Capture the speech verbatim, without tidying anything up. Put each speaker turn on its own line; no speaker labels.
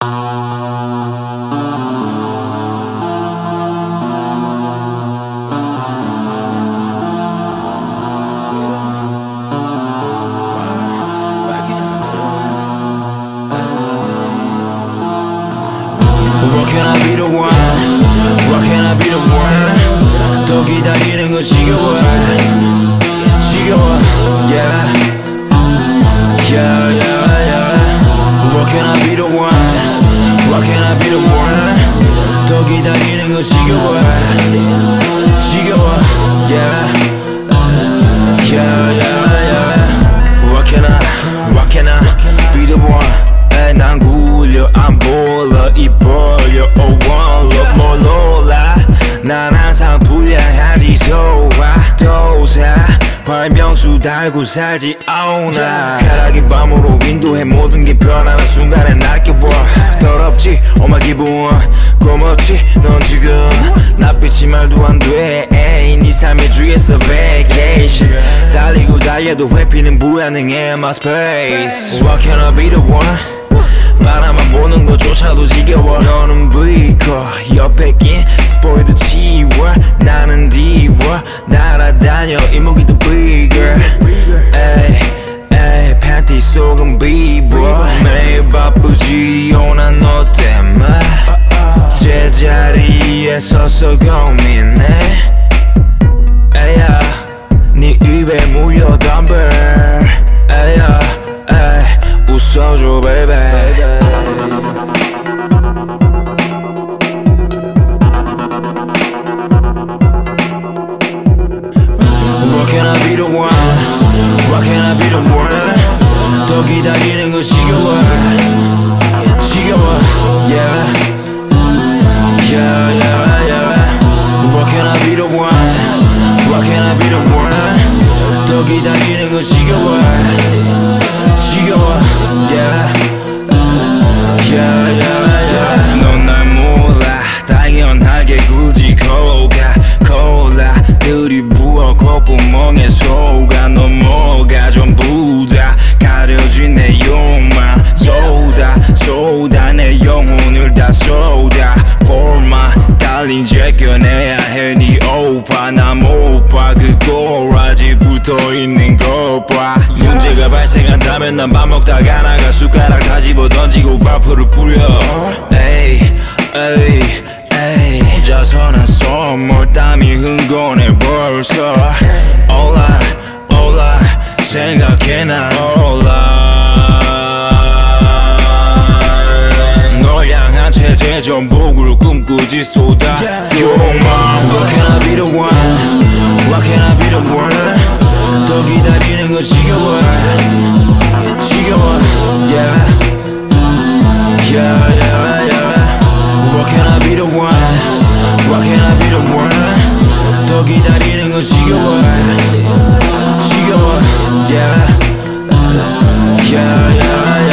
What can I be the one? What can I be the one? 더 기다리는 거 지겨워 지겨워 Yeah Yeah yeah yeah What can I be the one? What can I be the one? 더 기다리는 거 지겨워 지겨워 Yeah Yeah yeah yeah What can I? What can I be the one? 난 굴려 안 볼러 입 벌려 Oh one look 뭘 놀라 난 항상 불량하지 소화 도사 발명수 달고 살지 oh 나 가라기 밤으로 윈도우에 모든 게 변하는 순간에 날 껴봐 더럽지 oh my 기분 고맙지 넌 지금 낯빛이 말도 안돼 네 삶의 주에서 vacation 달리고 달려도 회피는 불가능해 my space What can I be the one? 바라만 보는 것조차도 지겨워 너는 브이커 옆에 낀 스포이드 치워 나는 디워 날아다녀 이목이도 bigger 에이 에이 팬티 속은 비버 매일 바쁘지요 난 너 때문에 제자리에 서서 고민해 에야 네 입에 물려 덤벨 에야 에이 웃어줘 baby What can I be the one? What can I be the one? 더 기다리는 거 지겨워 지겨워 Yeah Yeah yeah yeah What can I be the one? What can I be the one? 더 기다리는 거 지겨워 지겨워 Yeah Yeah yeah yeah 넌 날 몰라 당연하게 굳이 거가 콜라 들이부어 콧구멍에 속아 너 뭐가 전부 다 가려진 내 욕망 쏟아 쏟아 내 영혼을 다 쏟아 For my darling 제껴내야 해 네 오빠 나 못 봐 그 꼬라지 붙어있는 거 봐 문제가 발생한다면 난 밥 먹다가 나가 숟가락 다 집어 던지고 밥풀을 뿌려 에이 에이 에이 혼자서 난 선물 땀이 흥건해 벌써 올라 올라 생각해 난 올라 널 향한 체제 전복을 꿈꾸지 쏟아 욕망 What can I be the one? What can I be the one? 더 기다리는 거 지겨워 지겨워 Yeah Yeah yeah yeah What can I be the one? What can I be the one? 더 기다리는 거 지겨워 지겨워 Yeah Yeah yeah